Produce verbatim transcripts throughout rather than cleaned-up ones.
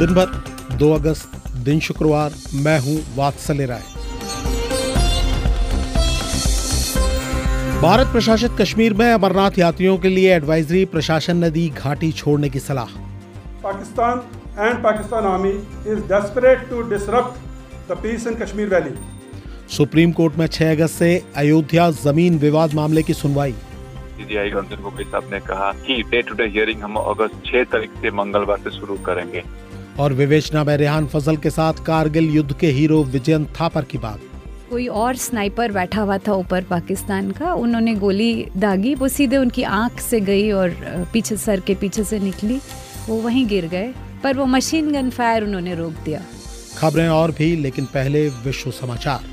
दिन भर दो अगस्त, दिन शुक्रवार। मैं हूं वात्सल्य राय। भारत प्रशासित कश्मीर में अमरनाथ यात्रियों के लिए एडवाइजरी, प्रशासन ने दी घाटी छोड़ने की सलाह। Pakistan and Pakistan army is desperate to disrupt the peace in Kashmir valley. Supreme Court में छह अगस्त से अयोध्या जमीन विवाद मामले की सुनवाई। सीजीआई रंजन गोगोई साहब ने कहा कि डे टू डे हियरिंग हम अगस्त छह तारीख से मंगलवार से शुरू करेंगे। और विवेचना में रेहान फजल के साथ कारगिल युद्ध के हीरो विजयन थापर की बात। कोई और स्नाइपर बैठा हुआ था ऊपर पाकिस्तान का, उन्होंने गोली दागी, वो सीधे उनकी आंख से गई और पीछे सर के पीछे से निकली, वो वहीं गिर गए, पर वो मशीन गन फायर उन्होंने रोक दिया। खबरें और भी, लेकिन पहले विश्व समाचार।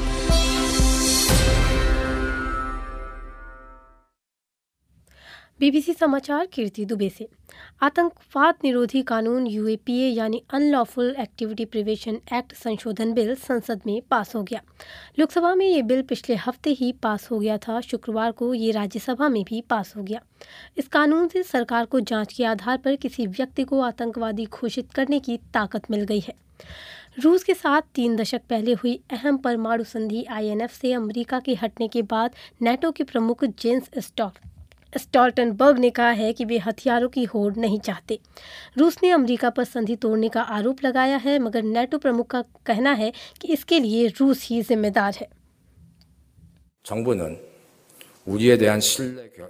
बीबीसी समाचार कीर्ति दुबे से। आतंकवाद निरोधी कानून यूएपीए यानी अनलॉफुल एक्टिविटी प्रिवेंशन एक्ट संशोधन बिल संसद में पास हो गया। लोकसभा में ये बिल पिछले हफ्ते ही पास हो गया था। शुक्रवार को ये राज्यसभा में भी पास हो गया। इस कानून से सरकार को जांच के आधार पर किसी व्यक्ति को आतंकवादी घोषित करने की ताकत मिल गई है। रूस के साथ तीन दशक पहले हुई अहम परमाणु संधि आईएनएफ से अमेरिका के हटने के बाद नेटो के प्रमुख जेंस स्टोल्टनबर्ग ने कहा है कि वे हथियारों की होड़ नहीं चाहते। रूस ने अमेरिका पर संधि तोड़ने का आरोप लगाया है, मगर नेटो प्रमुख का कहना है कि इसके लिए रूस ही जिम्मेदार है। 정부는 우리에 대한 신뢰 결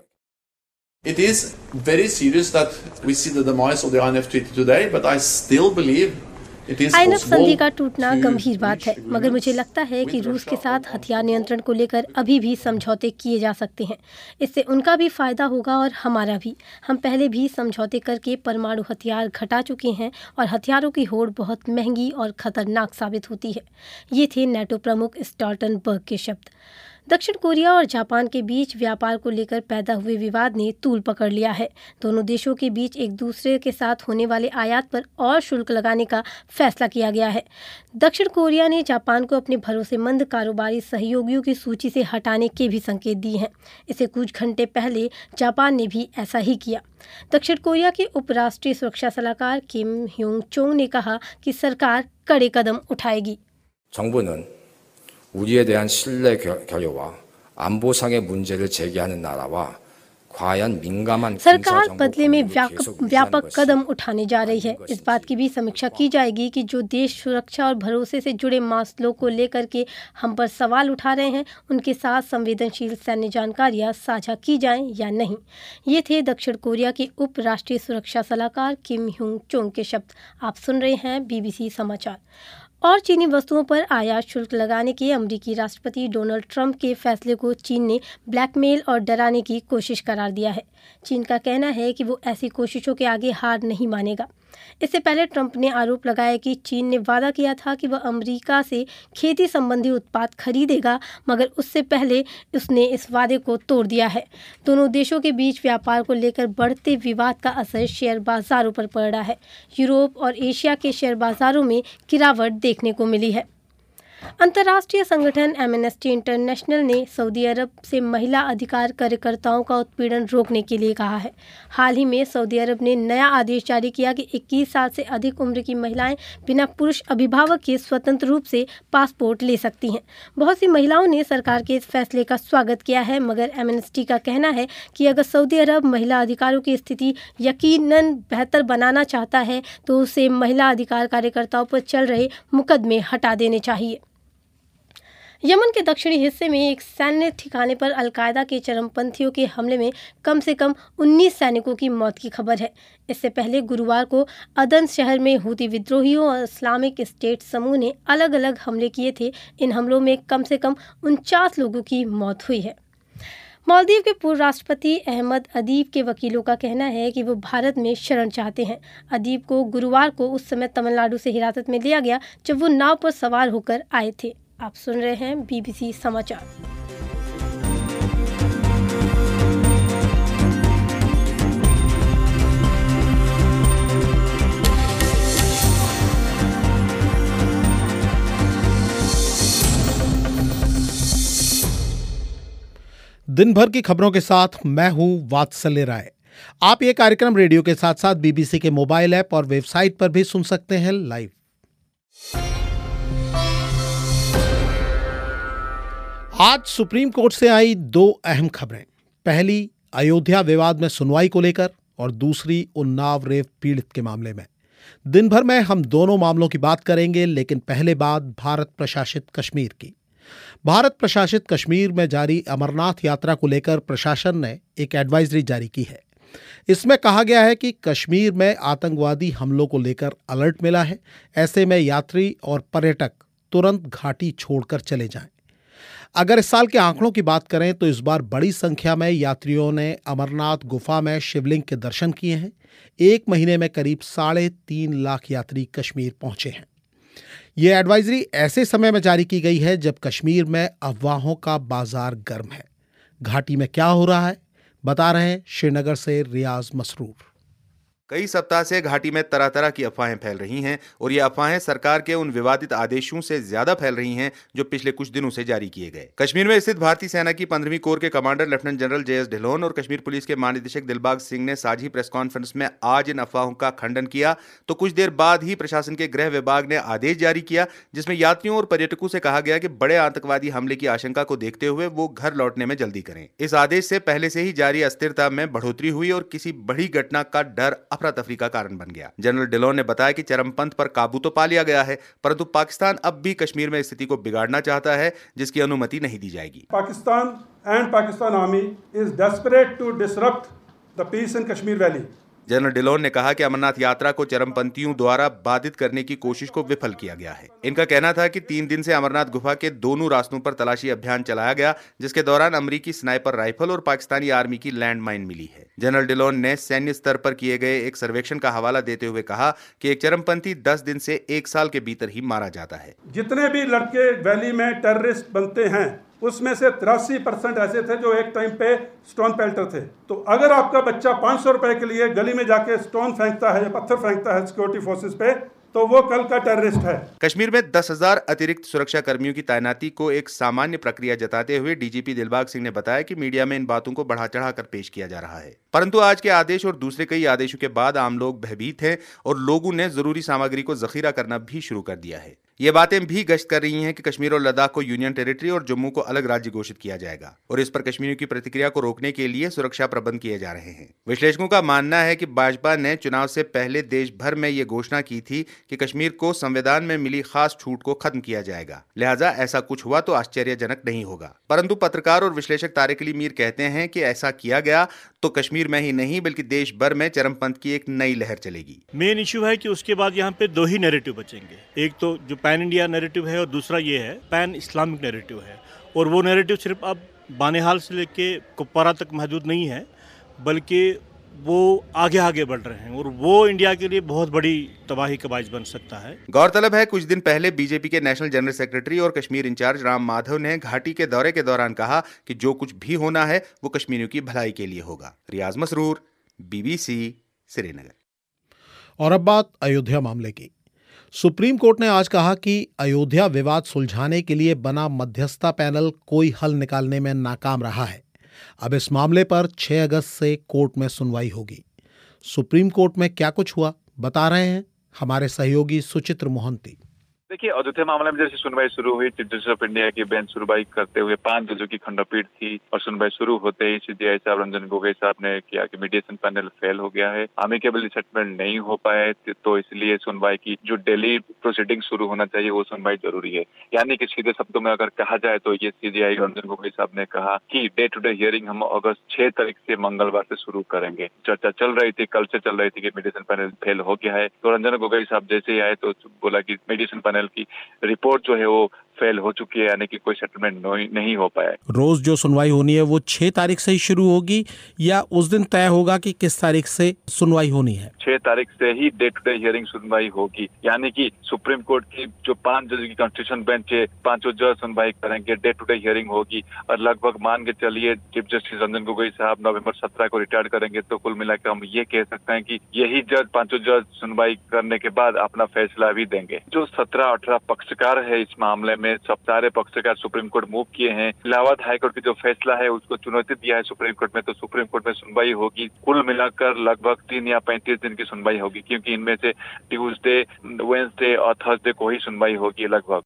It is very serious that we see the demise of the I N F Treaty today, but I still believe INF संधि का टूटना गंभीर बात है, मगर मुझे लगता है कि रूस के साथ हथियार नियंत्रण को लेकर अभी भी समझौते किए जा सकते हैं। इससे उनका भी फायदा होगा और हमारा भी। हम पहले भी समझौते करके परमाणु हथियार घटा चुके हैं और हथियारों की होड़ बहुत महंगी और खतरनाक साबित होती है। ये थे नेटो प्रमुख स्टोल्टनबर्ग के शब्द। दक्षिण कोरिया और जापान के बीच व्यापार को लेकर पैदा हुए विवाद ने तूल पकड़ लिया है। दोनों देशों के बीच एक दूसरे के साथ होने वाले आयात पर और शुल्क लगाने का फैसला किया गया है। दक्षिण कोरिया ने जापान को अपने भरोसेमंद कारोबारी सहयोगियों की सूची से हटाने के भी संकेत दिए हैं। इससे कुछ घंटे पहले जापान ने भी ऐसा ही किया। दक्षिण कोरिया के उपराष्ट्रीय सुरक्षा सलाहकार किम ह्योंग चोंग ने कहा कि सरकार कड़े कदम उठाएगी। 정부는 우리에 대한 신뢰 결여와 안보상의 문제를 제기하는 나라와 과연 민감한 सरकार बदले में व्यापक कदम उठाने जा रही है। इस बात की भी समीक्षा की जाएगी कि जो देश सुरक्षा और भरोसे से जुड़े मसलों को लेकर के हम पर सवाल उठा रहे हैं, उनके साथ संवेदनशील सैन्य जानकारियां साझा की जाएं या नहीं। ये थे दक्षिण कोरिया के उप राष्ट्रीय सुरक्षा सलाहकार किम ह्योंग चोंग के शब्द। आप सुन रहे हैं बीबीसी समाचार। और चीनी वस्तुओं पर आयात शुल्क लगाने के अमेरिकी राष्ट्रपति डोनाल्ड ट्रंप के फैसले को चीन ने ब्लैकमेल और डराने की कोशिश करार दिया है। चीन का कहना है कि वो ऐसी कोशिशों के आगे हार नहीं मानेगा। इससे पहले ट्रंप ने आरोप लगाया कि चीन ने वादा किया था कि वह अमेरिका से खेती संबंधी उत्पाद खरीदेगा, मगर उससे पहले उसने इस वादे को तोड़ दिया है। दोनों देशों के बीच व्यापार को लेकर बढ़ते विवाद का असर शेयर बाजारों पर पड़ रहा है। यूरोप और एशिया के शेयर बाजारों में गिरावट देखने को मिली है। अंतर्राष्ट्रीय संगठन एमनेस्टी इंटरनेशनल ने सऊदी अरब से महिला अधिकार कार्यकर्ताओं का उत्पीड़न रोकने के लिए कहा है। हाल ही में सऊदी अरब ने नया आदेश जारी किया कि इक्कीस साल से अधिक उम्र की महिलाएं बिना पुरुष अभिभावक के स्वतंत्र रूप से पासपोर्ट ले सकती हैं। बहुत सी महिलाओं ने सरकार के इस फैसले का स्वागत किया है, मगर एमनेस्टी का कहना है कि अगर सऊदी अरब महिला अधिकारों की स्थिति यकीनन बेहतर बनाना चाहता है तो उसे महिला अधिकार कार्यकर्ताओं पर चल रहे मुकदमे हटा देने चाहिए। यमन के दक्षिणी हिस्से में एक सैन्य ठिकाने पर अलकायदा के चरमपंथियों के हमले में कम से कम उन्नीस सैनिकों की मौत की खबर है। इससे पहले गुरुवार को अदन शहर में हूती विद्रोहियों और इस्लामिक स्टेट समूह ने अलग अलग हमले किए थे। इन हमलों में कम से कम उनचास लोगों की मौत हुई है। मालदीव के पूर्व राष्ट्रपति अहमद अदीब के वकीलों का कहना है कि वो भारत में शरण चाहते हैं। अदीब को गुरुवार को उस समय तमिलनाडु से हिरासत में लिया गया जब वो नाव पर सवार होकर आए थे। आप सुन रहे हैं बीबीसी समाचार। दिन भर की खबरों के साथ मैं हूं वात्सल्य राय। आप ये कार्यक्रम रेडियो के साथ साथ बीबीसी के मोबाइल ऐप और वेबसाइट पर भी सुन सकते हैं लाइव। आज सुप्रीम कोर्ट से आई दो अहम खबरें। पहली, अयोध्या विवाद में सुनवाई को लेकर, और दूसरी, उन्नाव रेप पीड़ित के मामले में। दिन भर में हम दोनों मामलों की बात करेंगे, लेकिन पहले बात भारत प्रशासित कश्मीर की। भारत प्रशासित कश्मीर में जारी अमरनाथ यात्रा को लेकर प्रशासन ने एक एडवाइजरी जारी की है। इसमें कहा गया है कि कश्मीर में आतंकवादी हमलों को लेकर अलर्ट मिला है। ऐसे में यात्री और पर्यटक तुरंत घाटी छोड़कर चले जाएं। अगर इस साल के आंकड़ों की बात करें तो इस बार बड़ी संख्या में यात्रियों ने अमरनाथ गुफा में शिवलिंग के दर्शन किए हैं। एक महीने में करीब साढ़े तीन लाख यात्री कश्मीर पहुंचे हैं। ये एडवाइजरी ऐसे समय में जारी की गई है जब कश्मीर में अफवाहों का बाजार गर्म है। घाटी में क्या हो रहा है, बता रहे हैं श्रीनगर से रियाज मसरूर। कई सप्ताह से घाटी में तरह तरह की अफवाहें फैल रही हैं और ये अफवाहें सरकार के उन विवादित आदेशों से ज्यादा फैल रही हैं जो पिछले कुछ दिनों से जारी किए गए। कश्मीर में स्थित भारतीय सेना की पंद्रहवीं कोर के commander lieutenant general J S Dhillon और कश्मीर पुलिस के महानिदेशक दिलबाग सिंह ने साझी प्रेस कॉन्फ्रेंस में आज इन अफवाहों का खंडन किया, तो कुछ देर बाद ही प्रशासन के गृह विभाग ने आदेश जारी किया जिसमें यात्रियों और पर्यटकों से कहा गया कि बड़े आतंकवादी हमले की आशंका को देखते हुए वो घर लौटने में जल्दी करें। इस आदेश से पहले से ही जारी अस्थिरता में बढ़ोतरी हुई और किसी बड़ी घटना का डर अफरा तफरी का कारण बन गया। जनरल ढिल्लोन ने बताया कि चरमपंथ पर काबू तो पा लिया गया है, परंतु पाकिस्तान अब भी कश्मीर में स्थिति को बिगाड़ना चाहता है, जिसकी अनुमति नहीं दी जाएगी। Pakistan and Pakistan army is desperate to disrupt the peace in Kashmir valley. General Dhillon ने कहा कि अमरनाथ यात्रा को चरमपंथियों द्वारा बाधित करने की कोशिश को विफल किया गया है। इनका कहना था कि तीन दिन से अमरनाथ गुफा के दोनों रास्तों पर तलाशी अभियान चलाया गया, जिसके दौरान अमरीकी स्नाइपर राइफल और पाकिस्तानी आर्मी की लैंडमाइन मिली है। जनरल ढिल्लोन ने सैन्य स्तर पर किए गए एक सर्वेक्षण का हवाला देते हुए कहा कि एक चरमपंथी दस दिन से एक साल के भीतर ही मारा जाता है। जितने भी लड़के वैली में टेररिस्ट बनते हैं उसमें से तिरासी परसेंट ऐसे थे जो एक टाइम पे स्टोन पेल्टर थे। तो अगर आपका बच्चा पाँच सौ रुपए के लिए गली में जाके स्टोन फेंकता है या पत्थर फेंकता है सिक्योरिटी फोर्सेस पे, तो वो कल का टेररिस्ट है। कश्मीर में दस हजार अतिरिक्त सुरक्षा कर्मियों की तैनाती को एक सामान्य प्रक्रिया जताते हुए डीजीपी दिलबाग सिंह ने बताया कि मीडिया में इन बातों को बढ़ा चढ़ाकर पेश किया जा रहा है, परंतु आज के आदेश और दूसरे कई आदेशों के बाद आम लोग भयभीत हैं और लोगों ने जरूरी सामग्री को जखीरा करना भी शुरू कर दिया है। ये बातें भी गश्त कर रही हैं कि कश्मीर और लद्दाख को यूनियन टेरिटरी और जम्मू को अलग राज्य घोषित किया जाएगा और इस पर कश्मीरियों की प्रतिक्रिया को रोकने के लिए सुरक्षा प्रबंध किए जा रहे हैं। विश्लेषकों का मानना है कि भाजपा ने चुनाव से पहले देश भर में ये घोषणा की थी कि कश्मीर को संविधान में मिली खास छूट को खत्म किया जाएगा, लिहाजा ऐसा कुछ हुआ तो आश्चर्यजनक नहीं होगा। परंतु पत्रकार और विश्लेषक तारिक अली मीर कहते हैं कि ऐसा किया गया तो कश्मीर में ही नहीं बल्कि देश भर में चरमपंथ की एक नई लहर चलेगी। मेन इश्यू है कि उसके बाद यहाँ पे दो ही नैरेटिव बचेंगे, एक तो जो पैन इंडिया नैरेटिव है और दूसरा ये है पैन इस्लामिक नैरेटिव है। और वो नैरेटिव सिर्फ अब बानेहाल से लेके कुपवारा तक महदूद नहीं है, बल्कि वो आगे आगे बढ़ रहे हैं और वो इंडिया के लिए बहुत बड़ी तबाही का बाइस बन सकता है। गौरतलब है कुछ दिन पहले बीजेपी के नेशनल जनरल सेक्रेटरी और कश्मीर इंचार्ज राम माधव ने घाटी के दौरे के दौरान कहा कि जो कुछ भी होना है वो कश्मीरियों की भलाई के लिए होगा। रियाज मसरूर, बीबीसी, श्रीनगर। और अब बात अयोध्या मामले की। सुप्रीम कोर्ट ने आज कहा कि अयोध्या विवाद सुलझाने के लिए बना मध्यस्थता पैनल कोई हल निकालने में नाकाम रहा है। अब इस मामले पर छह अगस्त से कोर्ट में सुनवाई होगी। सुप्रीम कोर्ट में क्या कुछ हुआ, बता रहे हैं हमारे सहयोगी सुचित्र मोहंती। देखिए, अयोध्या मामले में जैसे सुनवाई शुरू हुई, चीफ जस्टिस ऑफ इंडिया की बेंच सुनवाई करते हुए पांच जजों की खंडपीठ थी और सुनवाई शुरू होते ही सीजेआई साहब रंजन गोगोई साहब ने किया कि मीडिएशन पैनल फेल हो गया है, अमिकेबल सेटलमेंट नहीं हो पाए, तो इसलिए सुनवाई की जो डेली प्रोसीडिंग शुरू होना चाहिए वो सुनवाई जरूरी है। यानी कि सीधे शब्दों में अगर कहा जाए तो ये सीजेआई रंजन गोगोई साहब ने कहा कि डे टू डे हियरिंग हम अगस्त छह तारीख से मंगलवार से शुरू करेंगे। चर्चा चल रही थी, कल से चल रही थी कि मीडिएशन पैनल फेल हो गया है, तो रंजन गोगोई साहब जैसे ही आए तो बोला कि मीडिएशन पैनल की रिपोर्ट जो है वो फेल हो चुकी है, यानी कि कोई सेटलमेंट नहीं हो पाया। रोज जो सुनवाई होनी है वो छह तारीख से ही शुरू होगी या उस दिन तय होगा कि किस तारीख से सुनवाई होनी है? छह तारीख से ही डे टू डे हियरिंग सुनवाई होगी, यानी कि सुप्रीम कोर्ट की जो पांच जज की कॉन्स्टिट्यूशन बेंच है, पांचों जज सुनवाई करेंगे, डे टू डे हियरिंग होगी और लगभग मान के चलिए चीफ जस्टिस रंजन गोगोई साहब नवंबर सत्रह को रिटायर करेंगे, तो कुल मिलाकर हम ये कह सकते हैं कि यही जज पांचों जज सुनवाई करने के बाद अपना फैसला भी देंगे। जो सत्रह अठारह पक्षकार है इस मामले इसमें सब सारे पक्षकार सुप्रीम कोर्ट मूव किए हैं। इलाहाबाद हाईकोर्ट की जो फैसला है उसको चुनौती दिया है सुप्रीम कोर्ट में, तो सुप्रीम कोर्ट में सुनवाई होगी। कुल मिलाकर लगभग तीन या पैंतीस दिन की सुनवाई होगी, क्योंकि इनमें से ट्यूसडे, वेडनेसडे और थर्सडे को ही सुनवाई होगी लगभग।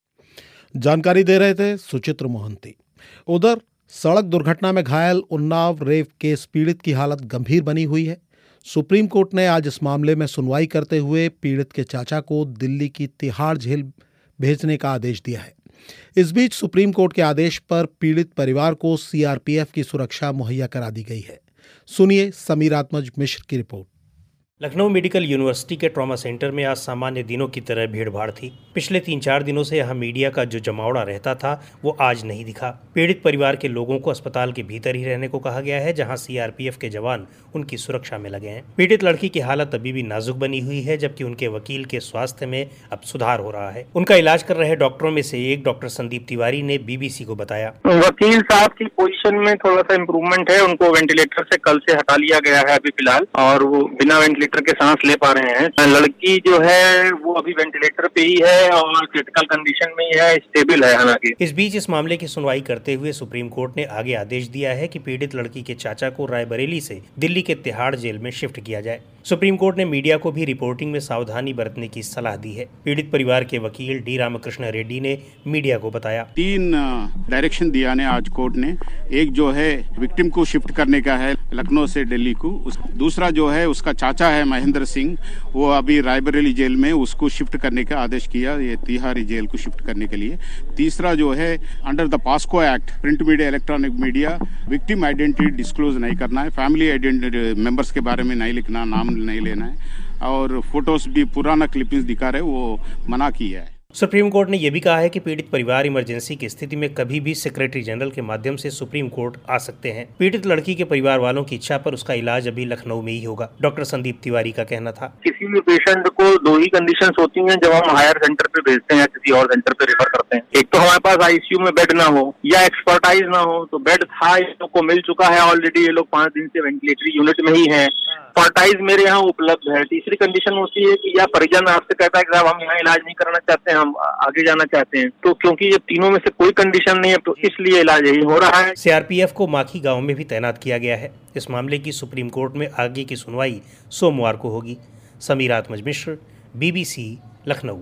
जानकारी दे रहे थे सुचित्र मोहंती। उधर सड़क दुर्घटना में घायल उन्नाव रेप केस पीड़ित की हालत गंभीर बनी हुई है। सुप्रीम कोर्ट ने आज इस मामले में सुनवाई करते हुए पीड़ित के चाचा को दिल्ली की तिहाड़ जेल भेजने का आदेश दिया है। इस बीच सुप्रीम कोर्ट के आदेश पर पीड़ित परिवार को सीआरपीएफ की सुरक्षा मुहैया करा दी गई है। सुनिए समीर आत्मज मिश्र की रिपोर्ट। लखनऊ मेडिकल यूनिवर्सिटी के ट्रॉमा सेंटर में आज सामान्य दिनों की तरह भीड़ भाड़ थी। पिछले तीन चार दिनों से यहाँ मीडिया का जो जमावड़ा रहता था वो आज नहीं दिखा। पीड़ित परिवार के लोगों को अस्पताल के भीतर ही रहने को कहा गया है, जहाँ सीआरपीएफ के जवान उनकी सुरक्षा में लगे हैं। पीड़ित लड़की की हालत अभी भी नाजुक बनी हुई है, जबकि उनके वकील के स्वास्थ्य में अब सुधार हो रहा है। उनका इलाज कर रहे डॉक्टरों में से एक डॉक्टर संदीप तिवारी ने बीबीसी को बताया, वकील साहब की पोजीशन में थोड़ा सा इम्प्रूवमेंट है। उनको वेंटिलेटर से कल से हटा लिया गया है अभी फिलहाल, और वो बिना वेंटिलेटर के सांस ले पा रहे हैं। लड़की जो है वो अभी वेंटिलेटर पे ही है और क्रिटिकल कंडीशन में ही है, स्टेबल है हालांकि। इस बीच इस मामले की सुनवाई करते हुए सुप्रीम कोर्ट ने आगे आदेश दिया है कि पीड़ित लड़की के चाचा को रायबरेली से दिल्ली के तिहाड़ जेल में शिफ्ट किया जाए। सुप्रीम कोर्ट ने मीडिया को भी रिपोर्टिंग में सावधानी बरतने की सलाह दी है। पीड़ित परिवार के वकील डी रामकृष्ण रेड्डी ने मीडिया को बताया, तीन डायरेक्शन दिया ने आज कोर्ट ने। एक जो है विक्टिम को शिफ्ट करने का है लखनऊ से दिल्ली को। दूसरा जो है उसका चाचा है महेंद्र सिंह, वो अभी रायबरेली जेल में, उसको शिफ्ट करने का आदेश किया, ये तिहाड़ी जेल को शिफ्ट करने के लिए। तीसरा जो है under the POCSO act print media, electronic media, victim identity disclose नहीं करना है, फैमिली आइडेंटिटी मेंबर्स के बारे में नहीं लिखना, नाम नहीं लेना है, और फोटोज भी पुराना क्लिपिंग्स दिखा रहे वो मना किया है। सुप्रीम कोर्ट ने यह भी कहा है कि पीड़ित परिवार इमरजेंसी की स्थिति में कभी भी सेक्रेटरी जनरल के माध्यम से सुप्रीम कोर्ट आ सकते हैं। पीड़ित लड़की के परिवार वालों की इच्छा पर उसका इलाज अभी लखनऊ में ही होगा। डॉक्टर संदीप तिवारी का कहना था, किसी भी पेशेंट को दो ही कंडीशंस होती हैं जब हम हायर सेंटर पे भेजते हैं या किसी और सेंटर पे रेफर करते हैं। एक तो हमारे पास आईसीयू में बेड ना हो या एक्सपर्टाइज ना हो, तो बेड था इन लोग को मिल चुका है ऑलरेडी, ये लोग पांच दिन से वेंटिलेटरी यूनिट में ही है, एक्सपर्टाइज मेरे यहाँ उपलब्ध है। तीसरी कंडीशन होती है कि या परिजन आपसे कहता है कि साहब हम यहाँ इलाज नहीं कराना चाहते हैं, हम आगे जाना चाहते हैं, तो क्योंकि ये तीनों में से कोई कंडीशन नहीं है तो इसलिए इलाज यही हो रहा है। सीआरपीएफ को माखी गांव में भी तैनात किया गया है। इस मामले की सुप्रीम कोर्ट में आगे की सुनवाई सोमवार को होगी। Sameer Atmaj Mishra, BBC, Lucknow.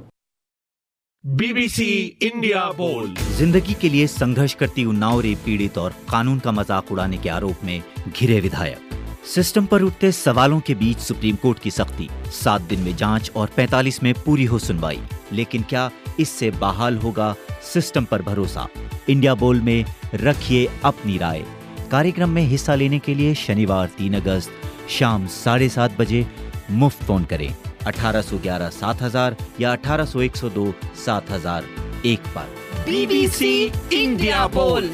BBC India Bol. जिंदगी के लिए संघर्ष करती उन्नाव रेप पीड़ित और कानून का मजाक उड़ाने के आरोप में घिरे विधायक। सिस्टम पर उठते सवालों के बीच सुप्रीम कोर्ट की सख्ती, सात दिन में जांच और पैंतालीस में पूरी हो सुनवाई। लेकिन क्या इससे बहाल होगा सिस्टम पर भरोसा? इंडिया बोल में रखिए अपनी राय। कार्यक्रम में हिस्सा लेने के लिए शनिवार तीन अगस्त शाम साढ़े सात बजे मुफ्त फोन करें अठारह सौ ग्यारह सात हजार या अठारह सौ एक सौ दो सात हजार एक पर। बीबीसी इंडिया बोल।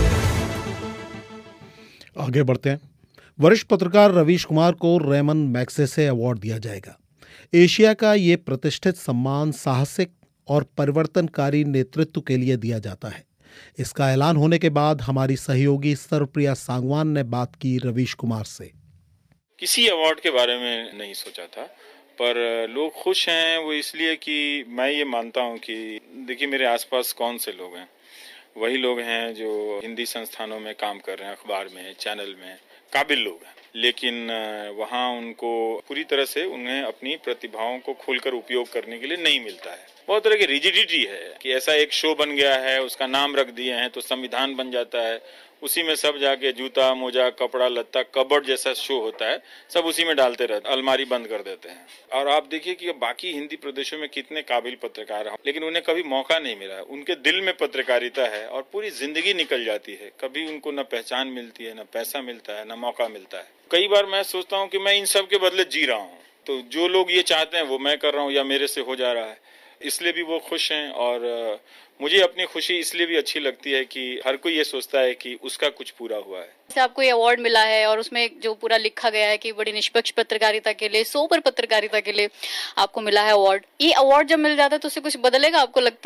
आगे बढ़ते हैं। वरिष्ठ पत्रकार रवीश कुमार को रेमन मैग्सेसे अवार्ड दिया जाएगा। एशिया का ये प्रतिष्ठित सम्मान साहसिक और परिवर्तनकारी नेतृत्व के लिए दिया जाता है। इसका ऐलान होने के बाद हमारी सहयोगी सर्वप्रिया सांगवान ने बात की रवीश कुमार से। किसी अवार्ड के बारे में नहीं सोचा था, पर लोग खुश हैं वो इसलिए कि मैं ये मानता हूँ कि देखिए मेरे आसपास कौन से लोग हैं, वही लोग हैं जो हिंदी संस्थानों में काम कर रहे हैं, अखबार में, चैनल में, काबिल लोग हैं, लेकिन वहाँ उनको पूरी तरह से उन्हें अपनी प्रतिभाओं को खोलकर उपयोग करने के लिए नहीं मिलता है। बहुत तरह की रिजिडिटी है कि ऐसा एक शो बन गया है, उसका नाम रख दिए हैं तो संविधान बन जाता है, उसी में सब जाके जूता मोजा कपड़ा लत्ता कबर्ड जैसा शो होता है, सब उसी में डालते रहते, अलमारी बंद कर देते हैं। और आप देखिए कि बाकी हिंदी प्रदेशों में कितने काबिल पत्रकार हैं, लेकिन उन्हें कभी मौका नहीं मिला। उनके दिल में पत्रकारिता है और पूरी जिंदगी निकल जाती है, कभी उनको न पहचान मिलती है, न पैसा मिलता है, न मौका मिलता है। कई बार मैं सोचता हूँ कि मैं इन सब के बदले जी रहा हूँ, तो जो लोग ये चाहते हैं वो मैं कर रहा हूँ या मेरे से हो जा रहा है, इसलिए भी वो खुश हैं। और मुझे अपनी खुशी इसलिए भी अच्छी लगती है कि हर कोई ये सोचता है कि उसका कुछ पूरा हुआ है। जैसे आपको ये अवार्ड मिला है और उसमें जो पूरा लिखा गया है कि बड़ी निष्पक्ष पत्रकारिता के लिए, सोबर पत्रकारिता के लिए आपको मिला है अवार्ड। ये अवार्ड जब मिल जाता है तो उससे कुछ बदलेगा, आपको लगता है?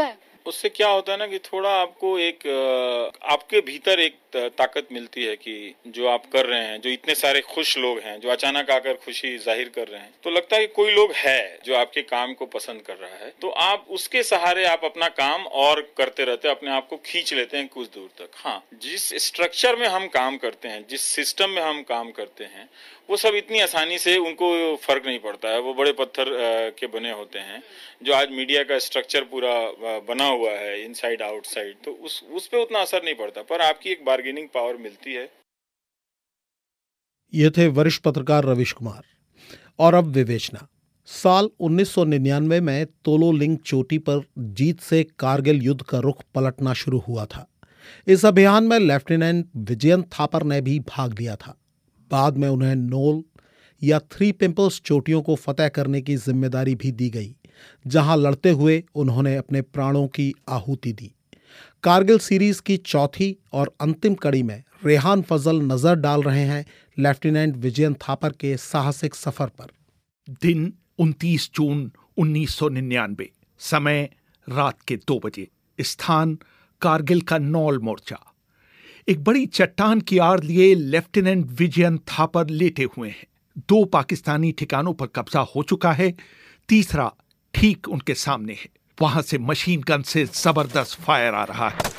उससे क्या होता है ना कि थोड़ा आपको एक आपके भीतर एक ताकत मिलती है कि जो आप कर रहे हैं, जो इतने सारे खुश लोग हैं जो अचानक आकर खुशी जाहिर कर रहे हैं, तो लगता है कि कोई लोग है जो आपके काम को पसंद कर रहा है, तो आप उसके सहारे आप अपना काम और करते रहते हैं, अपने आप को खींच लेते हैं कुछ दूर तक। हाँ, जिस स्ट्रक्चर में हम काम करते हैं, जिस सिस्टम में हम काम करते हैं, वो सब इतनी आसानी से उनको फर्क नहीं पड़ता है। वो बड़े पत्थर के बने होते हैं जो आज मीडिया का स्ट्रक्चर पूरा बना हुआ है इनसाइड आउटसाइड, तो उस उस पे उतना असर नहीं पड़ता, पर आपकी एक बार्गेनिंग पावर मिलती है। ये थे वरिष्ठ पत्रकार रविश कुमार। और अब विवेचना। साल उन्नीस सौ निन्यानवे में तोलोलिंग चोटी पर जीत से कारगिल युद्ध का रुख पलटना शुरू हुआ था। इस अभियान में लेफ्टिनेंट विजयन थापर ने भी भाग लिया था। बाद में उन्हें नोल या थ्री पिंपल्स चोटियों को फतेह करने की जिम्मेदारी भी दी गई, जहां लड़ते हुए उन्होंने अपने प्राणों की आहुति दी। कारगिल सीरीज की चौथी और अंतिम कड़ी में रेहान फजल नजर डाल रहे हैं लेफ्टिनेंट विजयन थापर के साहसिक सफर पर। दिन उनतीस जून उन्नीस सौ निन्यानवे, समय रात के दो बजे, स्थान कारगिल का नौल मोर्चा। एक बड़ी चट्टान की आड़ लिए लेफ्टिनेंट विजयन थापर लेटे हुए हैं। दो पाकिस्तानी ठिकानों पर कब्जा हो चुका है, तीसरा ठीक उनके सामने है। वहां से मशीन गन से जबरदस्त फायर आ रहा है।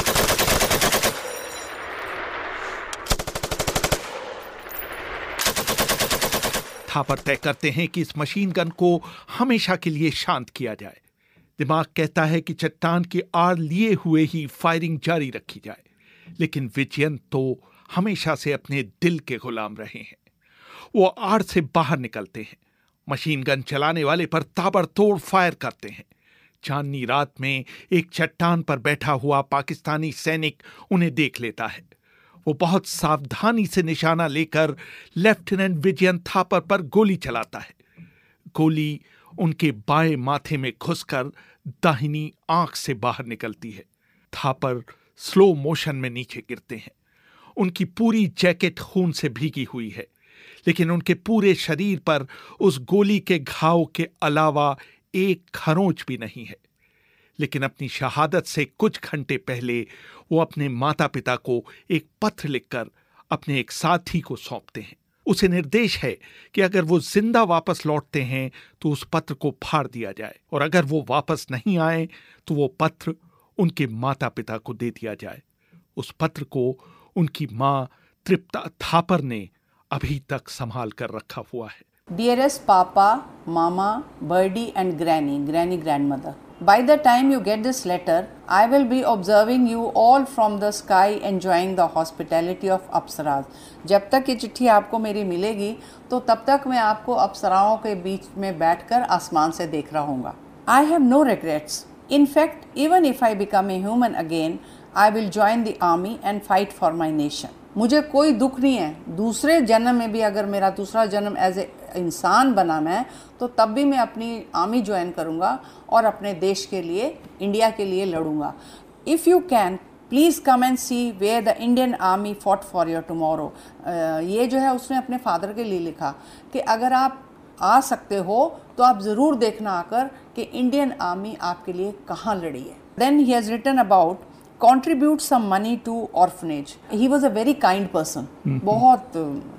थापर तय करते हैं कि इस मशीन गन को हमेशा के लिए शांत किया जाए। दिमाग कहता है कि चट्टान की आड़ लिए हुए ही फायरिंग जारी रखी जाए, लेकिन विजयन तो हमेशा से अपने दिल के गुलाम रहे हैं। वो आड़ से बाहर निकलते हैं, मशीन गन चलाने वाले पर ताबड़तोड़ फायर करते हैं। चांदनी रात में एक चट्टान पर बैठा हुआ पाकिस्तानी सैनिक उन्हें देख लेता है। वो बहुत सावधानी से निशाना लेकर लेफ्टिनेंट विजयन थापर पर गोली चलाता है। गोली उनके बाएं माथे में घुसकर दाहिनी आंख से बाहर निकलती है। थापर स्लो मोशन में नीचे गिरते हैं। उनकी पूरी जैकेट खून से भीगी हुई है, लेकिन उनके पूरे शरीर पर उस गोली के घाव के अलावा एक खरोंच भी नहीं है। लेकिन अपनी शहादत से कुछ घंटे पहले वो अपने माता पिता को एक पत्र लिखकर अपने एक साथी को सौंपते हैं। उसे निर्देश है कि अगर वो जिंदा वापस लौटते हैं तो उस पत्र को फाड़ दिया जाए, और अगर वो वापस नहीं आए तो वो पत्र उनके माता पिता को दे दिया जाए। उस पत्र को उनकी मां तृप्ता थापर ने अभी तक संभाल कर रखा हुआ है। Dearest Papa, Mama, Birdie and Granny, Granny grandmother. By the time you get this letter, I will be observing you all from the sky, enjoying the hospitality of apsaras. जब तक ये चिट्ठी आपको मेरी मिलेगी तो तब तक मैं आपको अप्सराओं के बीच में बैठकर आसमान से देख रहा हूँगा। I have no regrets. In fact, even if I become a human again, I will join the army and fight for my nation. मुझे कोई दुख नहीं है। दूसरे जन्म में भी अगर मेरा दूसरा जन्म एज ए इंसान बना मैं, तो तब भी मैं अपनी आर्मी ज्वाइन करूँगा और अपने देश के लिए, इंडिया के लिए लड़ूंगा। If you can please come and see where the Indian army fought for your tomorrow. ये जो है उसने अपने फादर के लिए लिखा कि अगर आप आ सकते हो तो आप ज़रूर देखना आकर कि इंडियन आर्मी आपके लिए कहाँ लड़ी है। Then he has written about contribute some money to orphanage. He was a very kind person. बहुत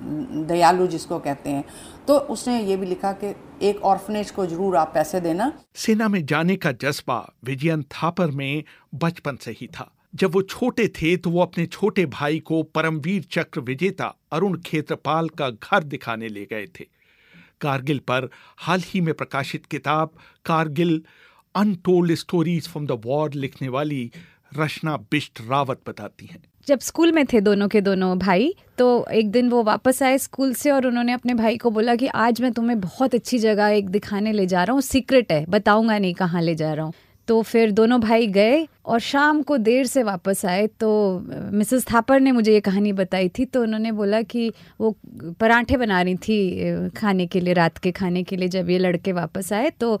दयालु जिसको कहते हैं। तो उसने ये भी लिखा कि एक ऑर्फनेज को जरूर आप पैसे देना। सेना में जाने का जज्बा विजयन थापर में बचपन से ही था। जब वो छोटे थे तो वो अपने छोटे भाई को परमवीर चक्र विजेता अरुण खेत्रपाल का घर दिखाने ले गए थे। कारगिल पर हाल ही में प्रकाशित किताब Kargil untold stories from the war लिखने वाली रचना बिष्ट रावत बताती हैं। जब स्कूल में थे दोनों के दोनों भाई, तो एक दिन वो वापस आए स्कूल से और उन्होंने अपने भाई को बोला कि आज मैं तुम्हें बहुत अच्छी जगह एक दिखाने ले जा रहा हूँ, सीक्रेट है, बताऊंगा नहीं कहाँ ले जा रहा हूँ। तो फिर दोनों भाई गए और शाम को देर से वापस आए। तो मिसेस थापर ने मुझे ये कहानी बताई थी। तो उन्होंने बोला कि वो पराठे बना रही थी खाने के लिए, रात के खाने के लिए। जब ये लड़के वापस आए तो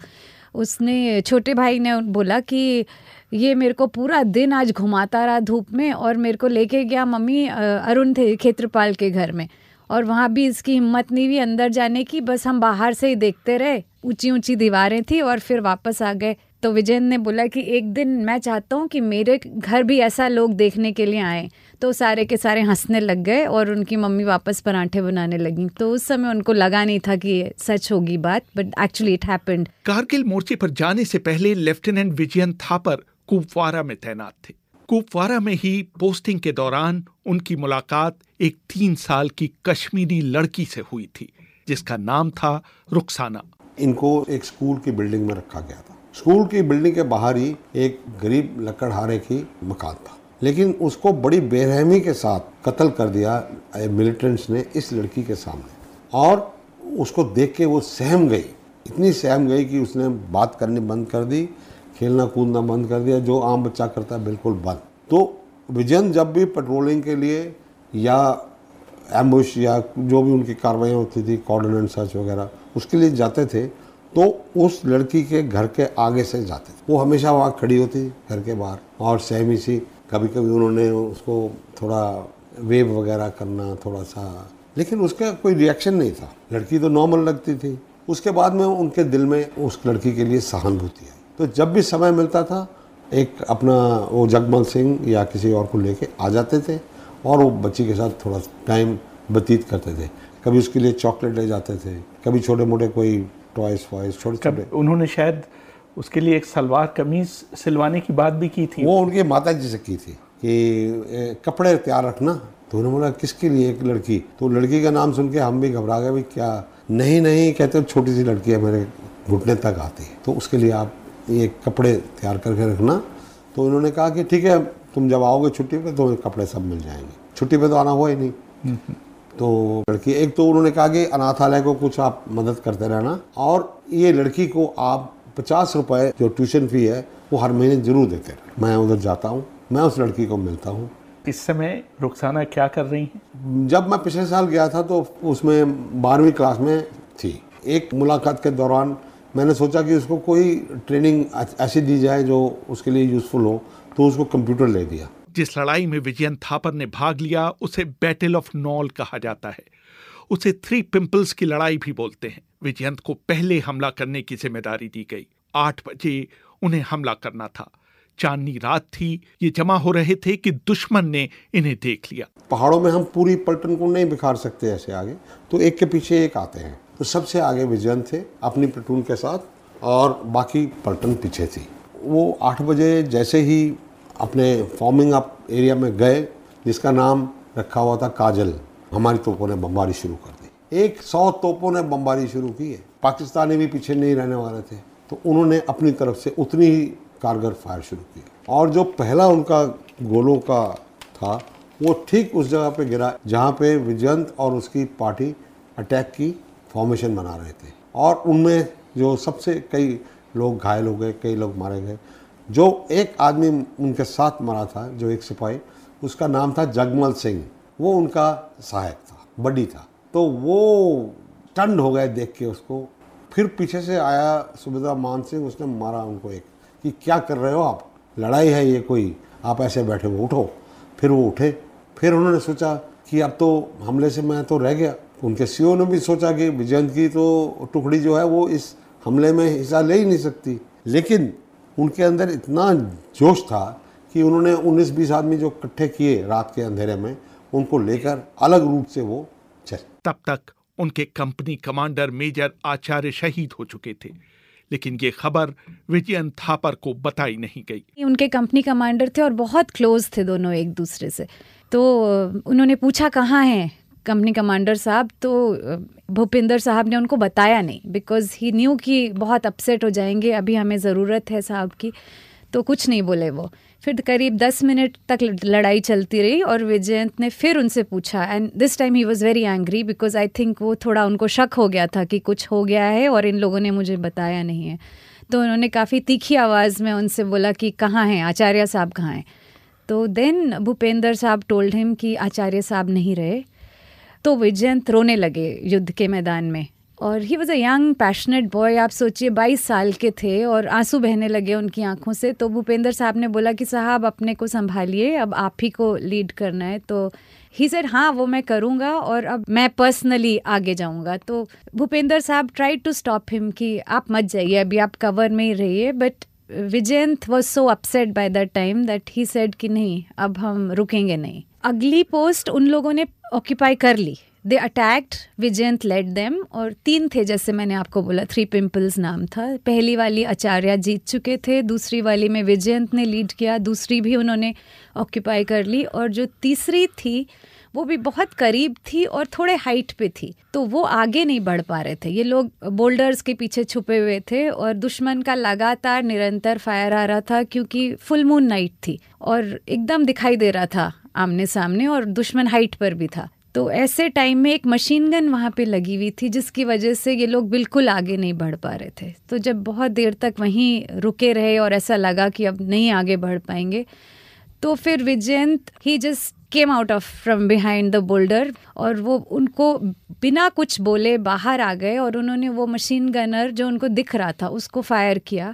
उसने, छोटे भाई ने बोला कि ये मेरे को पूरा दिन आज घुमाता रहा धूप में और मेरे को लेके गया मम्मी अरुण थे खेत्रपाल के घर में, और वहाँ भी इसकी हिम्मत नहीं हुई अंदर जाने की, बस हम बाहर से ही देखते रहे। ऊंची ऊंची दीवारें थी और फिर वापस आ गए। तो विजयेंद्र ने बोला कि एक दिन मैं चाहता हूँ कि मेरे घर भी ऐसा लोग देखने के लिए आए। तो सारे के सारे हंसने लग गए और उनकी मम्मी वापस पराठे बनाने लगी। तो उस समय उनको लगा नहीं था कि सच होगी बात, but actually it happened. Kargil मोर्चे पर जाने से पहले लेफ्टिनेंट विजयेंद्र थापर कुपवारा में तैनात थे। कुपवारा में ही पोस्टिंग के दौरान उनकी मुलाकात एक तीन साल की कश्मीरी लड़की से हुई थी जिसका नाम था रुखसाना। इनको एक स्कूल की बिल्डिंग में रखा गया था। स्कूल की बिल्डिंग के बाहर ही एक गरीब लकड़हारे की मकान था, लेकिन उसको बड़ी बेरहमी के साथ कत्ल कर दिया मिलिटेंट्स ने इस लड़की के सामने। और उसको देख के वो सहम गई, इतनी सहम गई कि उसने बात करनी बंद कर दी, खेलना कूदना बंद कर दिया, जो आम बच्चा करता है बिल्कुल बंद। तो विजयन जब भी पेट्रोलिंग के लिए या एम्बुश या जो भी उनकी कार्रवाई होती थी, कोऑर्डिनेट सर्च वगैरह, उसके लिए जाते थे तो उस लड़की के घर के आगे से जाते थे। वो हमेशा वहाँ खड़ी होती घर के बाहर और सहमी सी, कभी कभी उन्होंने उसको थोड़ा वेव वगैरह करना थोड़ा सा, लेकिन उसका कोई रिएक्शन नहीं था। लड़की तो नॉर्मल लगती थी। उसके बाद में उनके दिल में उस लड़की के लिए सहानुभूति आई। तो जब भी समय मिलता था एक अपना वो जगमल सिंह या किसी और को लेके आ जाते थे और वो बच्ची के साथ थोड़ा टाइम व्यतीत करते थे। कभी उसके लिए चॉकलेट ले जाते थे, कभी छोटे मोटे कोई टॉयज वॉयज छोटे छोटे। उन्होंने शायद उसके लिए एक सलवार कमीज सिलवाने की बात भी की थी। वो उनकी माता जी से की थी कि कपड़े तैयार रखना। तो उन्होंने बोला किसके लिए? एक लड़की। तो लड़की का नाम सुन के हम भी घबरा गए, भाई क्या? नहीं नहीं कहते छोटी सी लड़की है, मेरे घुटने तक आती है, तो उसके लिए आप ये कपड़े तैयार करके रखना। तो उन्होंने कहा कि ठीक है, तुम जब आओगे छुट्टी पे तो कपड़े सब मिल जाएंगे। छुट्टी पे तो आना हुआ ही नहीं। तो लड़की, एक तो उन्होंने कहा कि अनाथालय को कुछ आप मदद करते रहना, और ये लड़की को आप पचास रुपए जो ट्यूशन फी है वो हर महीने जरूर देते रहना। मैं उधर जाता हूँ, मैं उस लड़की को मिलता हूँ। इस समय रुखसाना क्या कर रही हैं? जब मैं पिछले साल गया था तो उसमें बारहवीं क्लास में थी। एक मुलाकात के दौरान मैंने सोचा कि उसको कोई ट्रेनिंग ऐसी दी जाए जो उसके लिए यूजफुल हो, तो उसको कंप्यूटर ले दिया। जिस लड़ाई में विजयेंद्र थापर ने भाग लिया उसे बैटल ऑफ नॉल कहा जाता है। उसे थ्री पिंपल्स की लड़ाई भी बोलते हैं। विजयेंद्र को पहले हमला करने की जिम्मेदारी दी गई। आठ बजे उन्हें हमला करना था। चांदनी रात थी, ये जमा हो रहे थे कि दुश्मन ने इन्हें देख लिया। पहाड़ों में हम पूरी पलटन को नहीं बिखार सकते ऐसे आगे, तो एक के पीछे एक आते हैं। तो सबसे आगे विजयेंद्र थे अपनी प्लेटून के साथ, और बाकी पलटन पीछे थी। वो आठ बजे जैसे ही अपने फॉर्मिंग अप एरिया में गए, जिसका नाम रखा हुआ था काजल, हमारी तोपों ने बमबारी शुरू कर दी। एक सौ तोपों ने बमबारी शुरू की है। पाकिस्तानी भी पीछे नहीं रहने वाले थे, तो उन्होंने अपनी तरफ से उतनी ही कारगर फायर शुरू की। और जो पहला उनका गोलों का था वो ठीक उस जगह पे गिरा जहाँ पे विजयेंद्र और उसकी पार्टी अटैक की फॉर्मेशन बना रहे थे। और उनमें जो सबसे कई लोग घायल हो गए, कई लोग मारे गए। जो एक आदमी उनके साथ मरा था, जो एक सिपाही, उसका नाम था जगमल सिंह। वो उनका सहायक था, बड्डी था। तो वो टंड हो गए देख के उसको। फिर पीछे से आया सुबेदार मान सिंह, उसने मारा उनको एक कि क्या कर रहे हो आप, लड़ाई है ये कोई, आप ऐसे बैठे हो, उठो। फिर वो उठे। फिर उन्होंने सोचा कि अब तो हमले से मैं तो रह गया। उनके सीओ ने भी सोचा कि विजयेंद्र की तो टुकड़ी जो है वो इस हमले में हिस्सा ले ही नहीं सकती। लेकिन उनके अंदर इतना जोश था कि उन्होंने उन्नीस बीस आदमी जो इकट्ठे किए रात के अंधेरे में, उनको लेकर अलग रूट से वो चले। तब तक उनके कंपनी कमांडर मेजर आचार्य शहीद हो चुके थे, लेकिन ये खबर विजयेंद्र थापर को बताई नहीं गई। उनके कंपनी कमांडर थे और बहुत क्लोज थे दोनों एक दूसरे से। तो उन्होंने पूछा कहाँ हैं कंपनी कमांडर साहब, तो भूपिंदर साहब ने उनको बताया नहीं, बिकॉज ही न्यू कि बहुत अपसेट हो जाएंगे, अभी हमें ज़रूरत है साहब की। तो कुछ नहीं बोले वो। फिर करीब दस मिनट तक लड़ाई चलती रही और विजयेंद्र ने फिर उनसे पूछा, and this time he was very angry because I think वो थोड़ा उनको शक हो गया था कि कुछ हो गया है और इन लोगों ने मुझे बताया नहीं है। तो उन्होंने काफ़ी तीखी आवाज़ में उनसे बोला कि कहाँ हैं आचार्य साहब, कहाँ हैं। तो देन भूपेंद्र साहब टोल्ड हिम कि आचार्य साहब नहीं रहे। तो विजयेंद्र रोने लगे युद्ध के मैदान में। और he was a young passionate boy. आप सोचिए बाईस साल के थे और आंसू बहने लगे उनकी आंखों से। तो भूपेंद्र साहब ने बोला कि साहब अपने को संभालिए, अब आप ही को लीड करना है। तो ही सेड हाँ वो मैं करूँगा और अब मैं पर्सनली आगे जाऊँगा। तो भूपेंद्र साहब ट्राई टू स्टॉप हिम कि आप मत जाइए, अभी आप कवर में ही रहिए। But Vijayant was so upset by that time that he said कि नहीं अब हम रुकेंगे नहीं। अगली पोस्ट उन लोगों ने ऑक्यूपाई कर ली। They attacked, Vijayant led them, और तीन थे जैसे मैंने आपको बोला, थ्री पिंपल्स नाम था। पहली वाली आचार्य जीत चुके थे, दूसरी वाली में विजयंत ने लीड किया, दूसरी भी उन्होंने ऑक्यूपाई कर ली, और जो तीसरी थी वो भी बहुत करीब थी और थोड़े हाइट पे थी, तो वो आगे नहीं बढ़ पा रहे थे। ये लोग बोल्डर्स के पीछे छुपे हुए थे और दुश्मन का लगातार निरंतर फायर आ रहा था क्योंकि फुल मून नाइट थी और एकदम दिखाई दे रहा था आमने सामने, और दुश्मन हाइट पर भी था। तो ऐसे टाइम में एक मशीन गन वहाँ पे लगी हुई थी जिसकी वजह से ये लोग बिल्कुल आगे नहीं बढ़ पा रहे थे। तो जब बहुत देर तक वहीं रुके रहे और ऐसा लगा कि अब नहीं आगे बढ़ पाएंगे, तो फिर Vijayant he just came out of from behind the boulder, और वो उनको बिना कुछ बोले बाहर आ गए और उन्होंने वो मशीन गनर जो उनको दिख रहा था उसको फायर किया,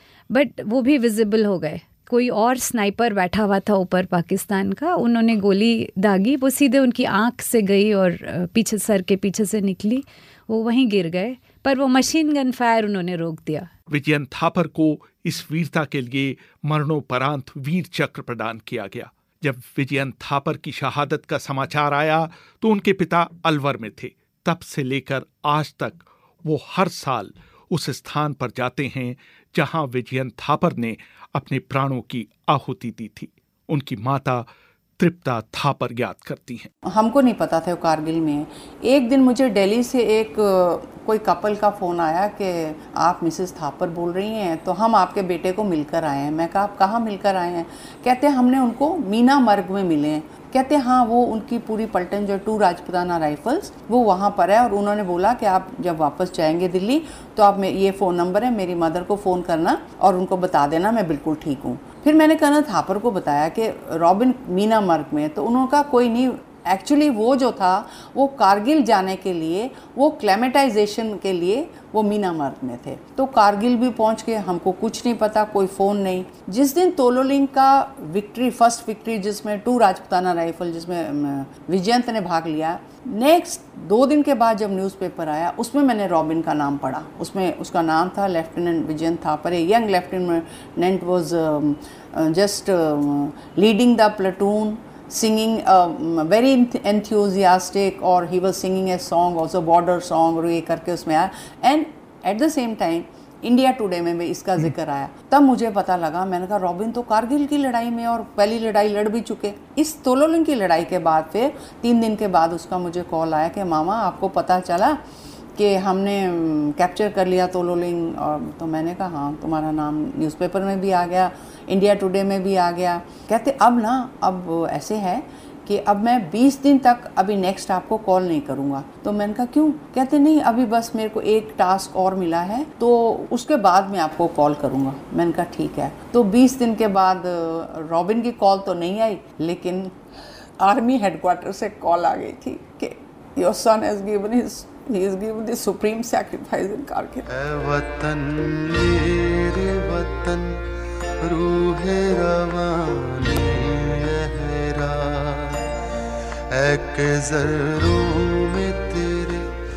बट वो भी विजिबल हो गए। कोई और स्नाइपर बैठा हुआ था ऊपर पाकिस्तान का, उन्होंने गोली दागी, वो सीधे उनकी आंख से गई और पीछे सर के पीछे से निकली, वो वहीं गिर गए, पर वो मशीन गन फायर उन्होंने रोक दिया। विजयंत थापर को इस वीरता के लिए मरणोपरांत वीर चक्र प्रदान किया गया। जब विजयंत थापर की शहादत का समाचार आया तो उनके पिता अलवर में थे। तब से लेकर आज तक वो हर साल उस स्थान पर जाते हैं जहां विजयंत थापर ने अपने प्राणों की आहुति दी थी। उनकी माता तृप्ता थापर याद करती हैं। हमको नहीं पता था वो कारगिल में है। एक दिन मुझे दिल्ली से एक कोई कपल का फ़ोन आया कि आप मिसेस थापर बोल रही हैं, तो हम आपके बेटे को मिलकर आए हैं। मैं कहा आप कहाँ मिलकर आए हैं? कहते हैं हमने उनको मीना मर्ग में मिले हैं। कहते हैं हाँ वो उनकी पूरी पलटन जो टू राजपुताना राइफल्स वो वहाँ पर है, और उन्होंने बोला कि आप जब वापस जाएंगे दिल्ली तो आप ये फ़ोन नंबर है, मेरी मदर को फ़ोन करना और उनको बता देना मैं बिल्कुल ठीक हूँ। फिर मैंने कर्नल थापर को बताया कि रॉबिन मीना मर्ग में, तो उन्होंने कहा कोई नहीं, एक्चुअली वो जो था वो कारगिल जाने के लिए, वो क्लेमेटाइजेशन के लिए वो मीना मर्ग में थे। तो कारगिल भी पहुंच के हमको कुछ नहीं पता, कोई फ़ोन नहीं। जिस दिन तोलोलिंग का विक्ट्री, फर्स्ट विक्ट्री जिसमें टू राजपुताना राइफल जिसमें विजयंत ने भाग लिया, नेक्स्ट दो दिन के बाद जब न्यूज़पेपर आया उसमें मैंने रॉबिन का नाम पढ़ा। उसमें उसका नाम था lieutenant Vijayant Thapar. Young lieutenant was just leading the platoon, singing uh, very enthusiastic, or he was singing a song also, border song, और ये करके उसमें आया। And at the same time India Today में भी इसका जिक्र आया। तब मुझे पता लगा, मैंने कहा रॉबिन तो कारगिल की लड़ाई में और पहली लड़ाई लड़ भी चुके। इस तोलोलिंग की लड़ाई के बाद फिर तीन दिन के बाद उसका मुझे कॉल आया कि मामा आपको पता चला कि हमने कैप्चर कर लिया तोलोलिंग। और तो मैंने कहा हाँ, तुम्हारा नाम न्यूज़पेपर में भी आ गया, इंडिया टुडे में भी आ गया। कहते अब ना अब ऐसे है कि अब मैं बीस दिन तक अभी नेक्स्ट आपको कॉल नहीं करूँगा। तो मैंने कहा क्यों? कहते नहीं अभी बस मेरे को एक टास्क और मिला है तो उसके बाद मैं आपको कॉल करूँगा। मैंने कहा ठीक है। तो बीस दिन के बाद रॉबिन की कॉल तो नहीं आई, लेकिन आर्मी हेडक्वार्टर से कॉल आ गई थी कि your son has given his He is given the supreme sacrifice in Kargil. वतन मेरे वतन रूहे रवाने रहरा है के ज़र्रों में तेरे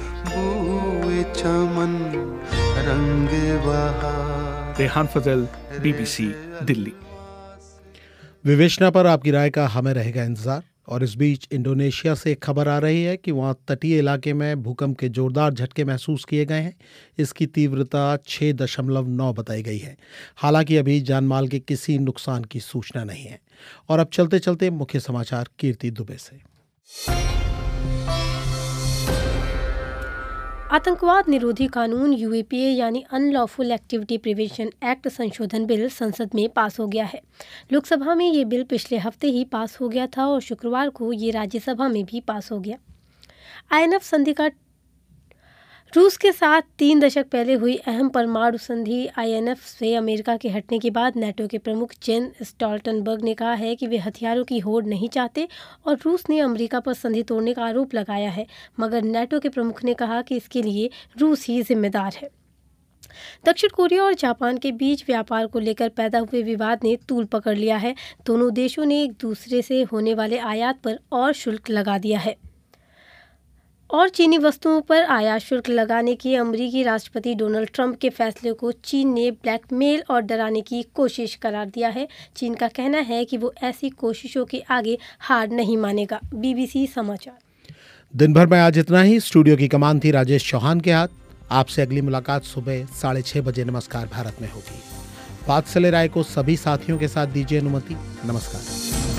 बूए चमन रंग बहार। रेहान फजल, बीबीसी दिल्ली। विवेचना पर आपकी राय का हमें रहेगा इंतजार। और इस बीच इंडोनेशिया से एक खबर आ रही है कि वहां तटीय इलाके में भूकंप के जोरदार झटके महसूस किए गए हैं। इसकी तीव्रता छह दशमलव नौ बताई गई है। हालांकि अभी जानमाल के किसी नुकसान की सूचना नहीं है। और अब चलते चलते मुख्य समाचार कीर्ति दुबे से। आतंकवाद निरोधी कानून यूएपीए यानी अनलॉफुल एक्टिविटी प्रिवेंशन एक्ट संशोधन बिल संसद में पास हो गया है। लोकसभा में ये बिल पिछले हफ्ते ही पास हो गया था और शुक्रवार को ये राज्यसभा में भी पास हो गया। आईएनएफ संधि का रूस के साथ तीन दशक पहले हुई अहम परमाणु संधि आईएनएफ से अमेरिका के हटने के बाद नाटो के प्रमुख जेन स्टोल्टनबर्ग ने कहा है कि वे हथियारों की होड़ नहीं चाहते और रूस ने अमेरिका पर संधि तोड़ने का आरोप लगाया है, मगर नाटो के प्रमुख ने कहा कि इसके लिए रूस ही जिम्मेदार है। दक्षिण कोरिया और जापान के बीच व्यापार को लेकर पैदा हुए विवाद ने तूल पकड़ लिया है। दोनों देशों ने एक दूसरे से होने वाले आयात पर और शुल्क लगा दिया है और चीनी वस्तुओं पर आयात शुल्क लगाने के अमेरिकी राष्ट्रपति डोनाल्ड ट्रंप के फैसले को चीन ने ब्लैकमेल और डराने की कोशिश करार दिया है। चीन का कहना है कि वो ऐसी कोशिशों के आगे हार नहीं मानेगा। बीबीसी समाचार। दिन भर में आज इतना ही। स्टूडियो की कमान थी राजेश चौहान के हाथ। आपसे अगली मुलाकात सुबह साढ़े छह बजे नमस्कार भारत में होगी। वात्सल्य राय को सभी साथियों के साथ दीजिए अनुमति। नमस्कार।